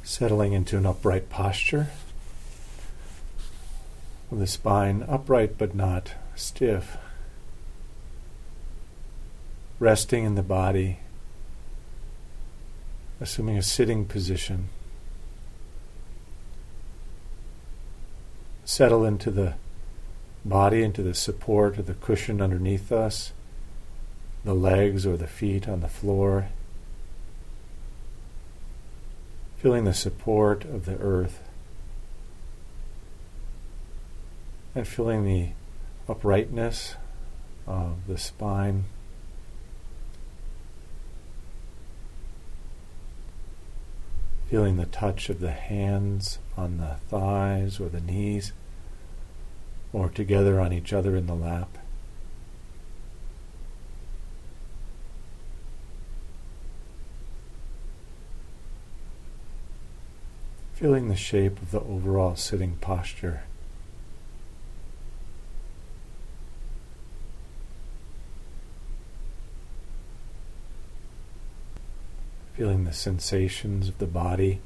Settling into an upright posture, with the spine upright but not stiff. Resting in the body, assuming a sitting position. Settle into the body, into the support of the cushion underneath us, the legs or the feet on the floor. Feeling the support of the earth and feeling the uprightness of the spine. Feeling the touch of the hands on the thighs or the knees or together on each other in the lap. Feeling the shape of the overall sitting posture. Feeling the sensations of the body,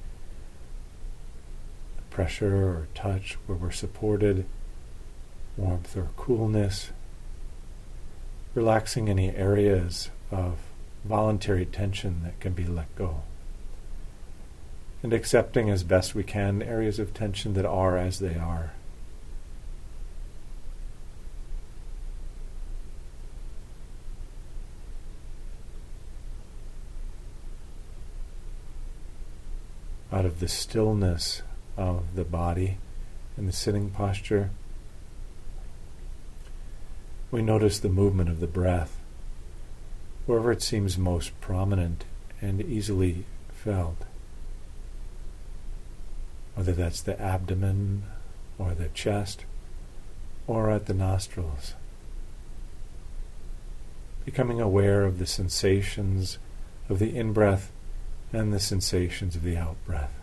the pressure or touch where we're supported, warmth or coolness. Relaxing any areas of voluntary tension that can be let go. And accepting as best we can areas of tension that are as they are. Out of the stillness of the body and the sitting posture, we notice the movement of the breath, wherever it seems most prominent and easily felt. Whether that's the abdomen or the chest or at the nostrils. Becoming aware of the sensations of the in-breath and the sensations of the out-breath.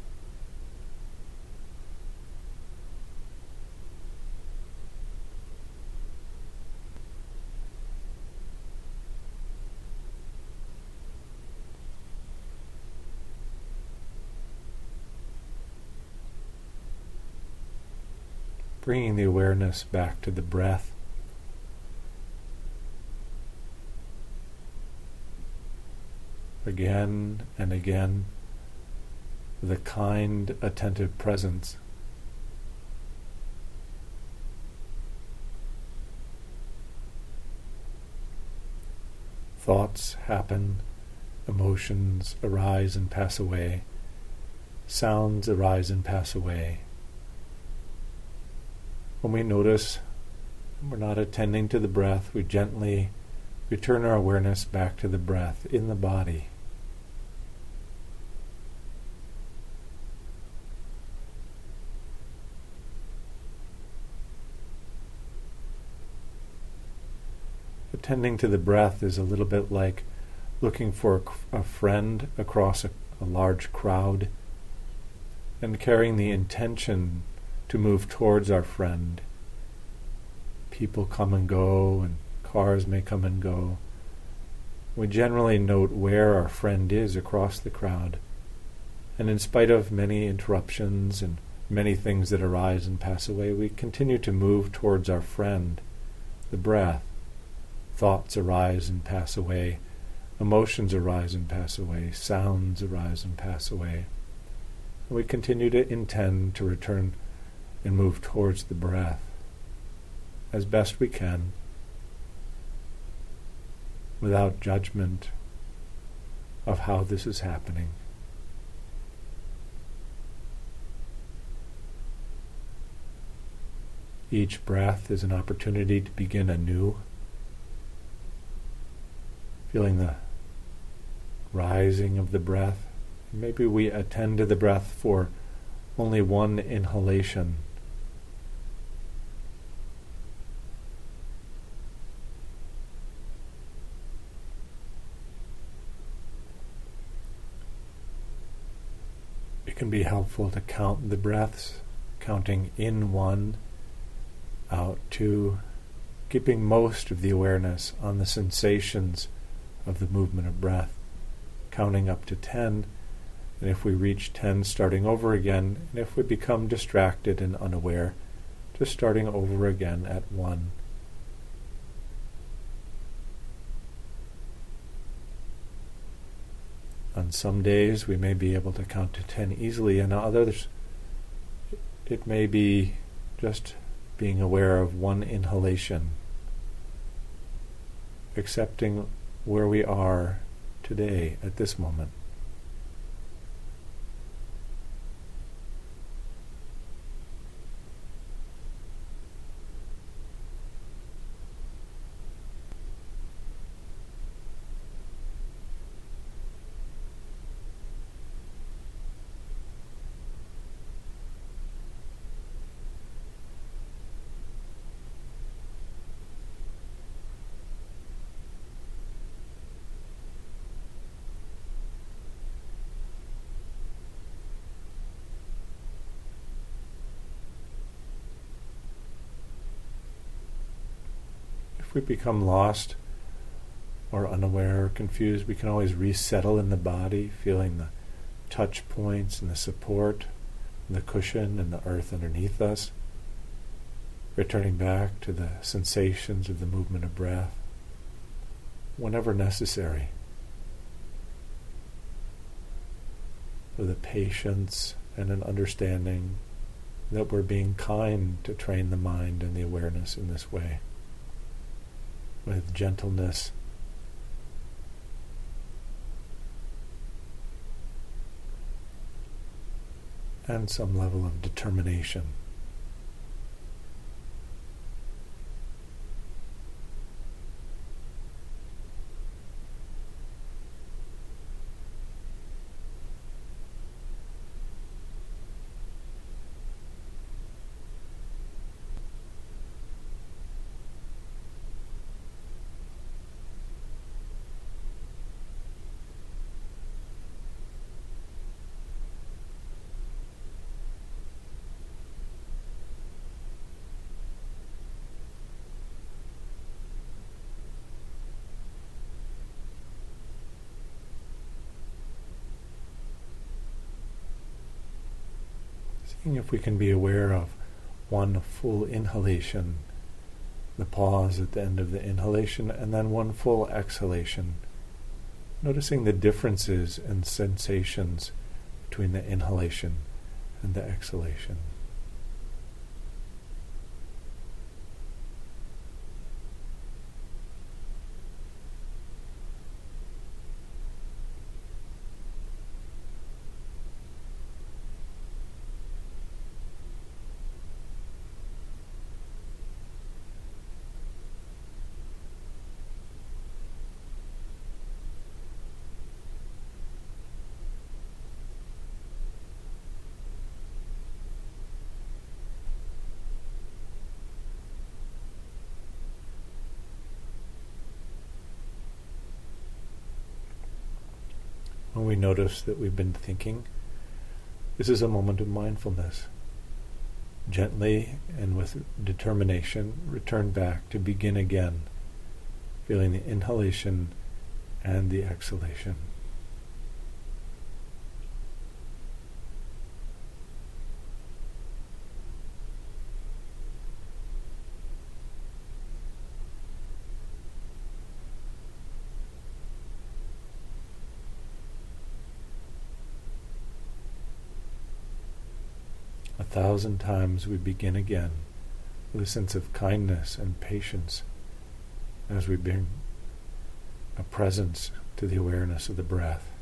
Bringing the awareness back to the breath. Again and again, with a kind, attentive presence. Thoughts happen, emotions arise and pass away, sounds arise and pass away. When we notice we're not attending to the breath, we gently return our awareness back to the breath in the body. Attending to the breath is a little bit like looking for a friend across a large crowd and carrying the intention to move towards our friend. People come and go, and cars may come and go. We generally note where our friend is across the crowd, and in spite of many interruptions and many things that arise and pass away, we continue to move towards our friend, the breath. Thoughts arise and pass away, emotions arise and pass away, sounds arise and pass away. And we continue to intend to return and move towards the breath as best we can, without judgment of how this is happening. Each breath is an opportunity to begin anew, feeling the rising of the breath. Maybe we attend to the breath for only one inhalation. It can be helpful to count the breaths, counting in 1, out 2, keeping most of the awareness on the sensations of the movement of breath, counting up to 10, And if we reach 10, starting over again. And if we become distracted and unaware, just starting over again at 1. On some days we may be able to count to 10 easily, and on others it may be just being aware of one inhalation, accepting where we are today at this moment. If we become lost or unaware or confused, we can always resettle in the body, feeling the touch points and the support, and the cushion and the earth underneath us, returning back to the sensations of the movement of breath whenever necessary, with a patience and an understanding that we're being kind to train the mind and the awareness in this way, with gentleness and some level of determination. Seeing if we can be aware of one full inhalation, the pause at the end of the inhalation, and then one full exhalation. Noticing the differences and sensations between the inhalation and the exhalation. When we notice that we've been thinking, this is a moment of mindfulness. Gently and with determination, return back to begin again, feeling the inhalation and the exhalation. A 1,000 times we begin again with a sense of kindness and patience as we bring a presence to the awareness of the breath.